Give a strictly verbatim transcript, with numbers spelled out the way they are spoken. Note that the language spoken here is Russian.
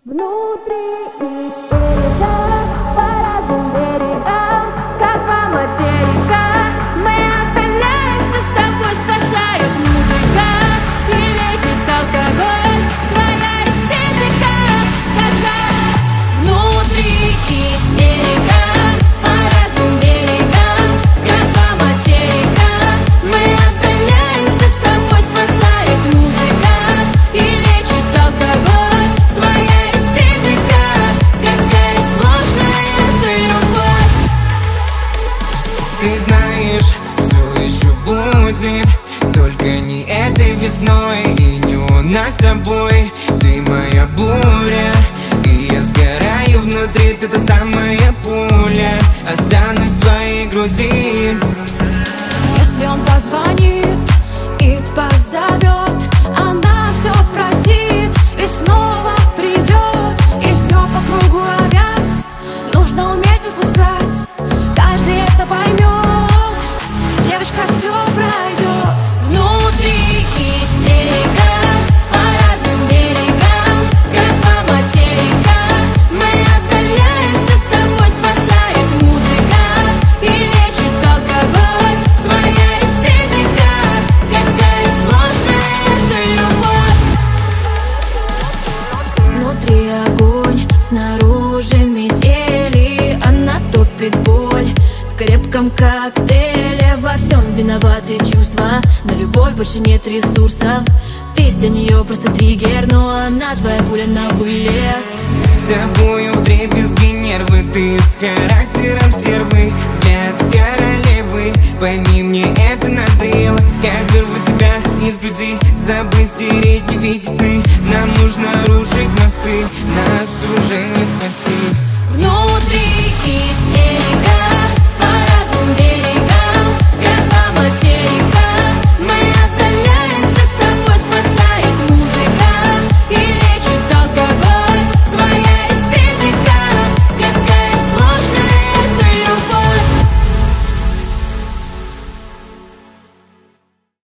Внутри истерика, по разным берегам, как по материкам. Мы отдаляемся с тобой, спасает музыка и лечит алкоголь. Твоя эстетика, какая? Внутри истерика, по разным берегам, как по материкам. Мы отдаляемся с тобой, спасает музыка и лечит алкоголь. Своя эстетика, какая сложная эта любовь. Ты знаешь, все еще будет, только не этой весной и не у нас с тобой. Ты моя буря, и я сгораю внутри, ты та самая пуля. Останусь в твоей груди. Если он позвонит и позовет, она все простит и снова придет, и все по кругу опять. Нужно уметь отпускать, каждый это поймет. Девочка, все пройдет. Внутри истерика, по разным берегам, как по материкам. Мы отдаляемся с тобой, спасает музыка и лечит алкоголь. Своя эстетика, какая сложная эта любовь. Внутри огонь, снаружи метели, она топит боль в крепком коктейле. Во всем виноваты чувства, на любовь больше нет ресурсов. Ты для нее просто триггер, но она твоя пуля на вылет. С тобою вдребезги нервы, ты с характером стервы, взгляд королевы. Пойми, мне это надоело, как вырвать тебя из груди, забыть, стереть, не видеть сны. Нам нужно рушить мосты, нас уже не спасти.